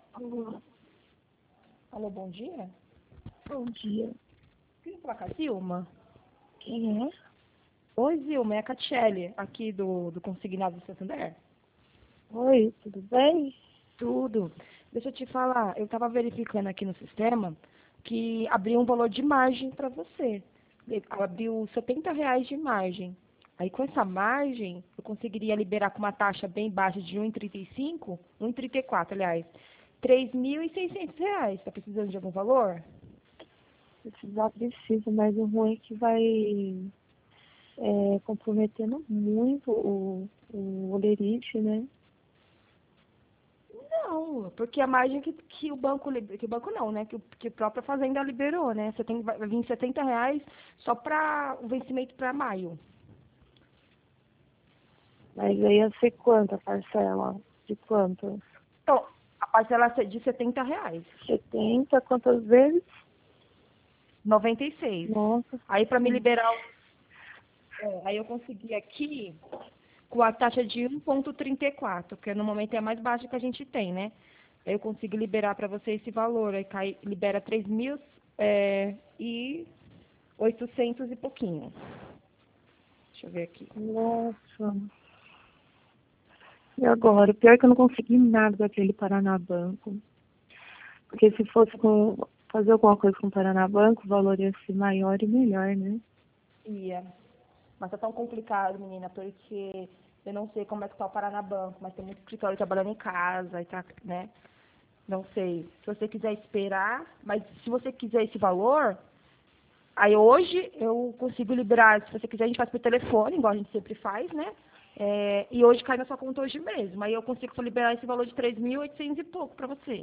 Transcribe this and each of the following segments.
Alô, Alô, bom dia. bom dia. Queria falar com a Zilma. Quem é? Oi, Zilma, é a Catiele, aqui do Consignado do Santander. Oi, tudo bem? Tudo. Deixa eu te falar, eu estava verificando aqui no sistema que abriu um valor de margem para você. Abriu R$ 70 de margem. Aí, com essa margem, eu conseguiria liberar com uma taxa bem baixa de 1,35, 1,34, aliás, R$ 3.600. Está precisando de algum valor? Precisar precisa, mas o ruim é que vai comprometendo muito o olerite, né? Não, porque a margem que o banco, que o banco não, né? Que a própria fazenda liberou, né? Você tem, vai vir R$ 70 só para o vencimento para maio. Mas aí ia ser quanto a parcela? De quanto? Então, a parcela é de R$ 70, 70, quantas vezes? 96. Nossa, Aí para me liberar, aí eu consegui aqui com a taxa de 1,34, que no momento é a mais baixa que a gente tem, né? Aí eu consigo liberar para você esse valor, aí libera 3.000 e 800 e pouquinho. Deixa eu ver aqui. nossa. E agora? O pior é que eu não consegui nada daquele Paraná Banco. Porque se fosse fazer alguma coisa com o Paraná Banco, o valor ia ser maior e melhor, né? Ia. Mas tá tão complicado, menina, porque eu não sei como é que tá o Paraná Banco, mas tem muito escritório trabalhando em casa e tá, né? Não sei. Se você quiser esperar, mas se você quiser esse valor, aí hoje eu consigo liberar, se você quiser a gente faz por telefone, igual a gente sempre faz, né? E hoje cai na sua conta hoje mesmo. Aí eu consigo liberar esse valor de 3.800 e pouco pra você.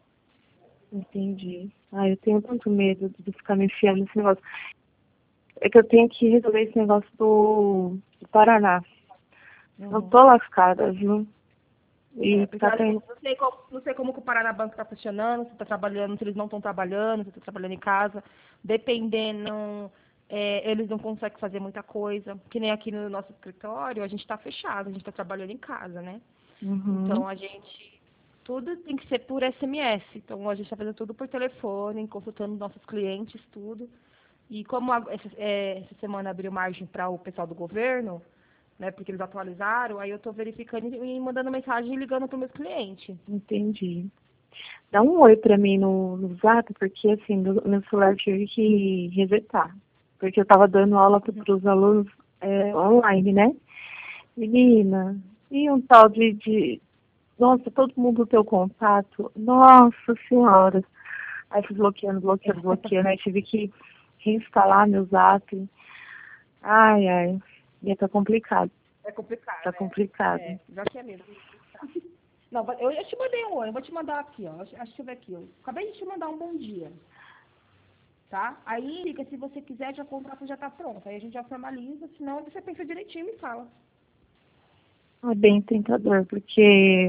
Entendi. Ah, eu tenho tanto medo de ficar me enfiando nesse negócio. É que eu tenho que resolver esse negócio do Paraná. Eu Uhum. tô lascada, viu? E Porque eu tá acho que caindo. não sei como que o Paraná Banco está funcionando, se está trabalhando, se eles não estão trabalhando, se está trabalhando em casa. Dependendo, eles não conseguem fazer muita coisa. Que nem aqui no nosso escritório, a gente está fechado, a gente está trabalhando em casa, né? Uhum. Então a gente. Tudo tem que ser por SMS. Então a gente está fazendo tudo por telefone, consultando nossos clientes, tudo. E como essa semana abriu margem para o pessoal do governo, né? Porque eles atualizaram, aí eu estou verificando e mandando mensagem e ligando para os meus clientes. Entendi. Dá um oi pra mim no Zap, porque assim, meu celular eu tive que resetar. Porque eu tava dando aula pros alunos online, né? Menina, e um tal nossa, todo mundo tem o contato. Nossa senhora. Aí fui bloqueando, bloqueando, bloqueando. Aí tive que reinstalar meu Zap. Ai, ai. E tá complicado. É complicado, Tá complicado. já que é mesmo. Não, eu te mandei um oi, eu vou te mandar aqui, ó. Deixa eu ver aqui. Eu acabei de te mandar um bom dia, tá? Aí, liga, se você quiser, já o contrato já tá pronto. Aí a gente já formaliza, senão você pensa direitinho e me fala. É bem tentador, porque,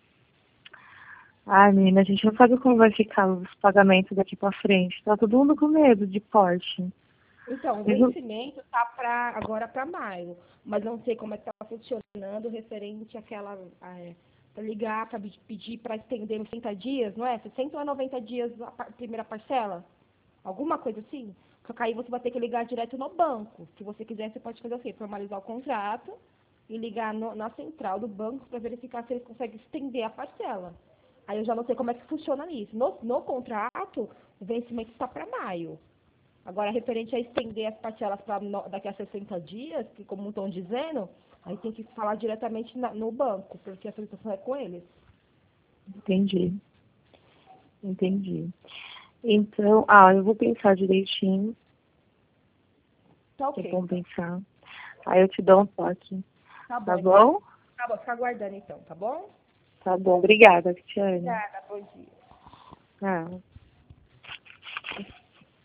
ai, menina, a gente não sabe como vai ficar os pagamentos daqui pra frente. Tá todo mundo com medo de corte. Então, o Mas eu- vencimento tá agora para maio, mas não sei como é que tá funcionando referente àquela, para ligar, para pedir para estender nos 30 dias, não é? 60 ou 90 dias a primeira parcela? Alguma coisa assim? Só que aí você vai ter que ligar direto no banco. Se você quiser, você pode fazer o quê? Formalizar o contrato e ligar na central do banco para verificar se eles conseguem estender a parcela. Aí eu já não sei como é que funciona isso. No contrato, o vencimento está para maio. Agora, referente a estender as parcelas para daqui a 60 dias, que como estão dizendo, aí tem que falar diretamente no banco, porque a solicitação é com eles. entendi, entendi. Então, eu vou pensar direitinho, Tá que é ok, bom então. pensar. Aí eu te dou um toque, Tá tá bom, então. bom? Tá bom, fica aguardando então, tá bom? Tá bom, obrigada, Cristiane. Obrigada, bom dia. Ah.